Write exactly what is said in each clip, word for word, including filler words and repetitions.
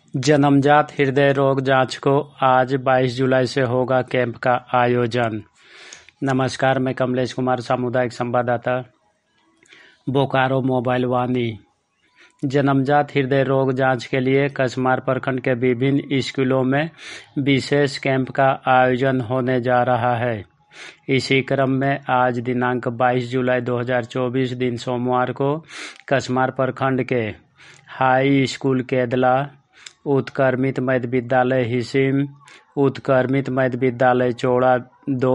जन्मजात हृदय रोग जांच को आज बाईस जुलाई से होगा कैंप का आयोजन। नमस्कार, मैं कमलेश कुमार, सामुदायिक संवाददाता, बोकारो मोबाइल वाणी। जन्मजात हृदय रोग जांच के लिए कसमार प्रखंड के विभिन्न स्कूलों में विशेष कैंप का आयोजन होने जा रहा है। इसी क्रम में आज दिनांक बाईस जुलाई दो हज़ार चौबीस दिन सोमवार को कसमार प्रखंड के हाई स्कूल केदला, उत्क्रमित मध्य विद्यालय हिसिम, उत्क्रमित मध्य विद्यालय चौड़ा दो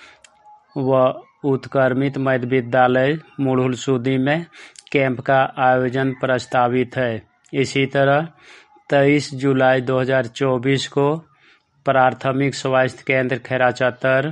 व उत्क्रमित मध्य विद्यालय मुढ़ुल सूदी में कैंप का आयोजन प्रस्तावित है। इसी तरह तेईस जुलाई दो हज़ार चौबीस को प्राथमिक स्वास्थ्य केंद्र खैराचत्तर,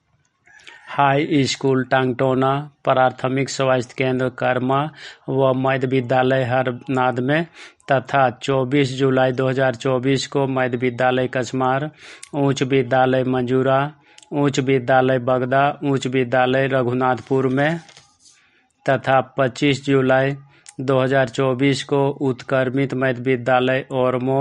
हाई स्कूल टांगटोना, प्राथमिक स्वास्थ्य केंद्र कर्मा व मध्य विद्यालय हरनाद में तथा चौबीस जुलाई दो हज़ार चौबीस को मध्य विद्यालय कसमार, उच्च विद्यालय मंजूरा, उच्च विद्यालय बगदा, उच्च विद्यालय रघुनाथपुर में तथा पच्चीस जुलाई दो हज़ार चौबीस को उत्क्रमित मध्य विद्यालय ओरमो,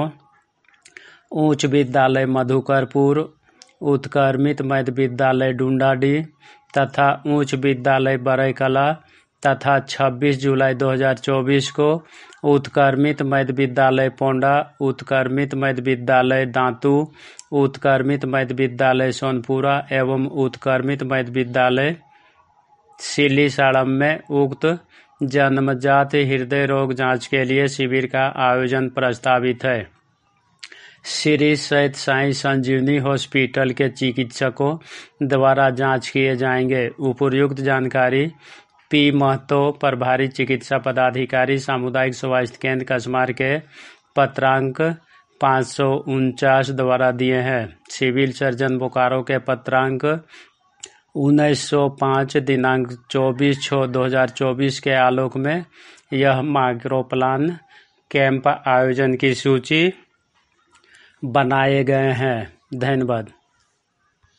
उच्च विद्यालय मधुकरपुर, उत्क्रमित मध्य विद्यालय डुंडाडी तथा उच्च विद्यालय बरैकला तथा छब्बीस जुलाई दो हज़ार चौबीस को उत्क्रमित मध्य विद्यालय पोंडा, उत्क्रमित मध्य विद्यालय दांतू, उत्क्रमित मध्य विद्यालय सोनपुरा एवं उत्क्रमित मध्य विद्यालय सिलीसाड़म में उक्त जन्मजात हृदय रोग जांच के लिए शिविर का आयोजन प्रस्तावित है। श्री सैयद साई संजीवनी हॉस्पिटल के चिकित्सकों द्वारा जांच किए जाएंगे। उपर्युक्त जानकारी पी महतो, प्रभारी चिकित्सा पदाधिकारी, सामुदायिक स्वास्थ्य केंद्र कसमार के पत्रांक पाँच सौ उनचास द्वारा दिए हैं। सिविल सर्जन बोकारो के पत्रांक उन्नीस सौ पाँच दिनांक चौबीस छः दो हज़ार चौबीस के आलोक में यह माइक्रोप्लान कैंप आयोजन की सूची बनाए गए हैं। धन्यवाद।